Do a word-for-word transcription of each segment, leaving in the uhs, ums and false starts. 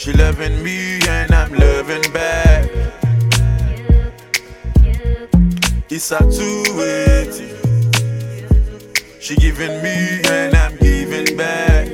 She loving me and I'm loving back. It's a two-way thing. She giving me and I'm giving back.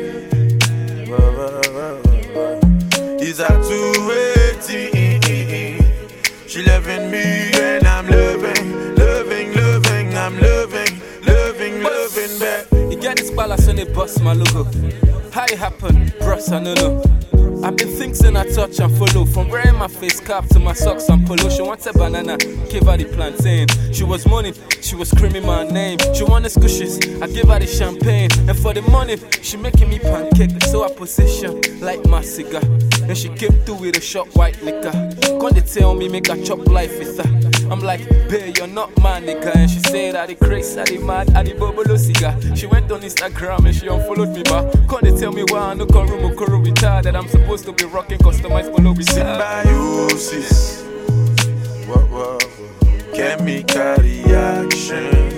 It's a two-way thing. She loving me and I'm loving, loving, loving. I'm loving, loving, loving back. You get this balance on the bus, my logo. How it happen, bros, I don't know. I've been thinking I touch and follow. From wearing my face cap to my socks and polo. She wants a banana, give her the plantain. She was moaning, she was screaming my name. She wanted squishes, I give her the champagne. And for the money, she making me pancake. So I position like my cigar. Then she came through with a short white liquor. Quand they tell me make a chop life with her, I'm like, babe, you're not my nigga. And she said I the crazy, I the mad, I the bubble cigar. She went on Instagram and she unfollowed me back. Quand they tell me why I no come room or with her, that I'm supposed to be rocking customized polo with symbiosis. What, what, what? Chemical reaction.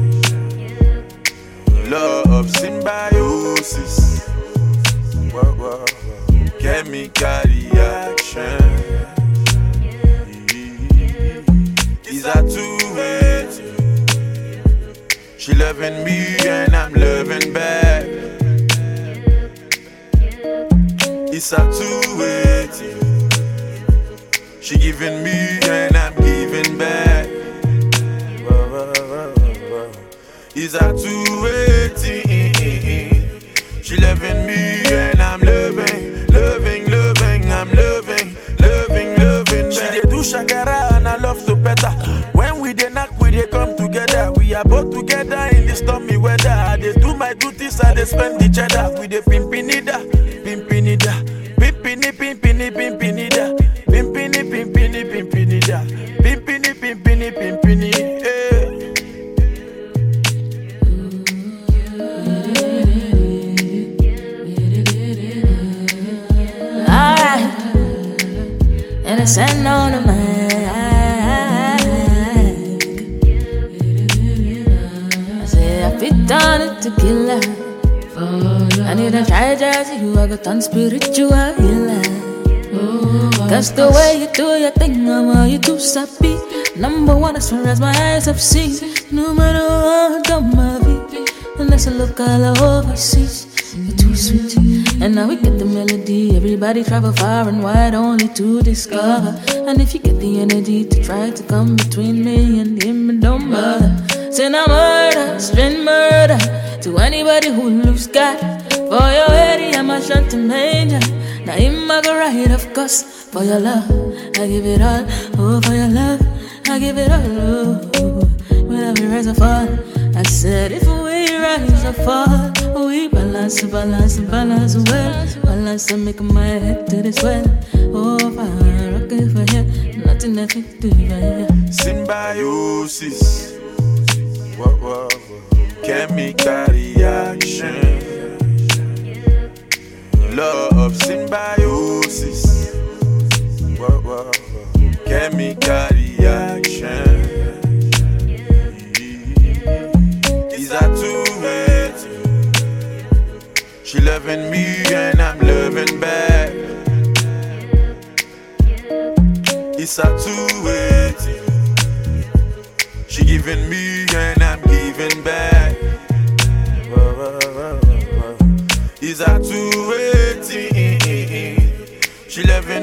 Love symbiosis. What, what, what? Chemical reaction. These are two-way. She loving me and I'm loving back. It's a two-way thing. She giving me and I'm giving back. It's a two-way thing. She loving me and I'm loving, loving, loving. I'm loving, loving, loving back. She dey do shakara and I love to better. When we dey knock, we dey come together. We are both together in the stormy weather. I dey do my duties, I dey spend the cheddar. We dey pimpinida, pimpinida. Pimpini, pimpini, pimpinida. Pimpini, pimpini, pimpinida. Pimpini, pimpini, pimpini, eh. Alright, and I send on the mic. I say I fit on it to kill her. I need a try to you, I got on spiritual healer. Cause the way you do your thing, I'm all you do sappy. Number one as far as my eyes have seen. No matter what on my feet, unless I look all overseas. You're too sweet, and now we get the melody. Everybody travel far and wide only to discover. And if you get the energy to try to come between me and him, don't bother. Say now murder, straight murder to anybody who looks God. For your head, I'm a shot to manger. Now him I go right, of course. For your love, I give it all. Oh, for your love, I give it all. Oh, whenever we rise or fall, I said if we rise or fall, we balance, balance, balance well. Balance and make my head to this well. Oh, fire, rockin' for here, nothing effective here. Symbiosis. What, what, what? Chemical reaction. Love symbiosis. What, what, what? Chemical reaction. These are two-way. She loving me and I'm loving back. It's a two-way thing. She giving me and I'm giving back. It's a two-way thing. She loving